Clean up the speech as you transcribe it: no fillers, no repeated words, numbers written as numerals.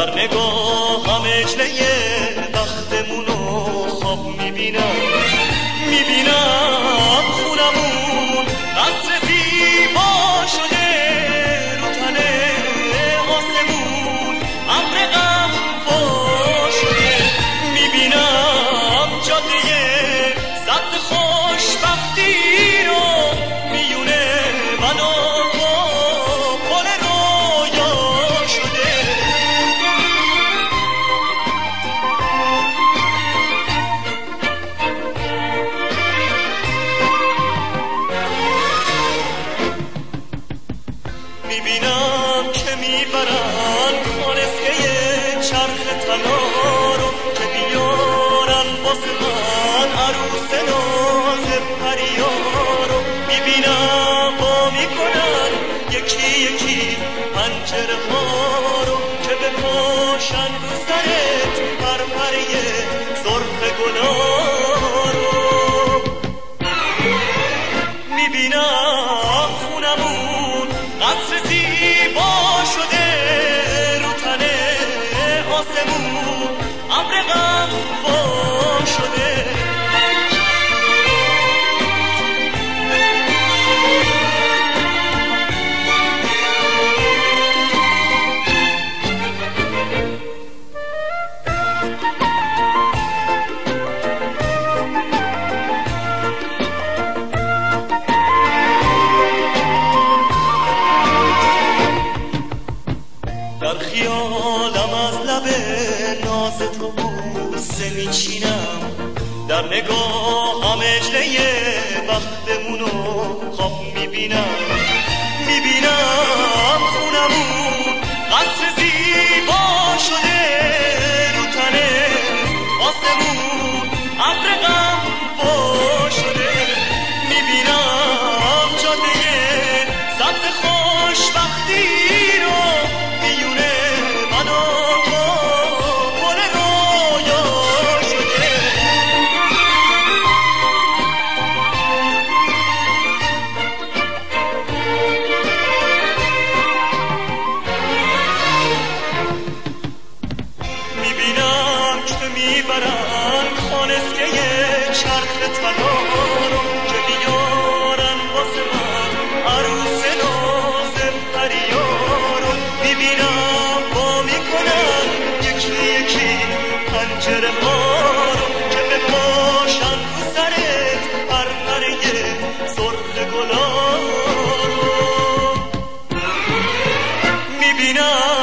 در نگاهم اجله بختمونو خواب میبینم خونمون قصر زیبا شده رو تنه آسمون ابر غم وا شده میبینم جاده سبز خوشبختی رو میونه من و تو پل رویا شده میبینم که میبرن کالسکه چرخ طلا رو که بیارن واسه من عروس ناز پریا رو میبینم با میکنن یکی یکی پنجره ها رو که بپاشن رو سرت پرپره سرخ گلا رو میبینم خونمون قصر زیبا شده رو تنه آسمون ابر غم وا شده در خیالم از لب ناز تو بوسه میچینم در نگاهم اجله بختمونو خواب میبینم خونمون قصر زیبا شده رو تنه آسمون ابر غم وا شده میبینم جاده سبز خوشبختی رو میونه من و تو پل رویا شده میبینم که میبرن کالسکه چرخ طلا رو که بیارن واسه من عروس ناز پریا رو میبینم با میکنن یکی یکی پنجره ها رو که بپاشن رو سرت پرپره سرخ گلا رو میبینم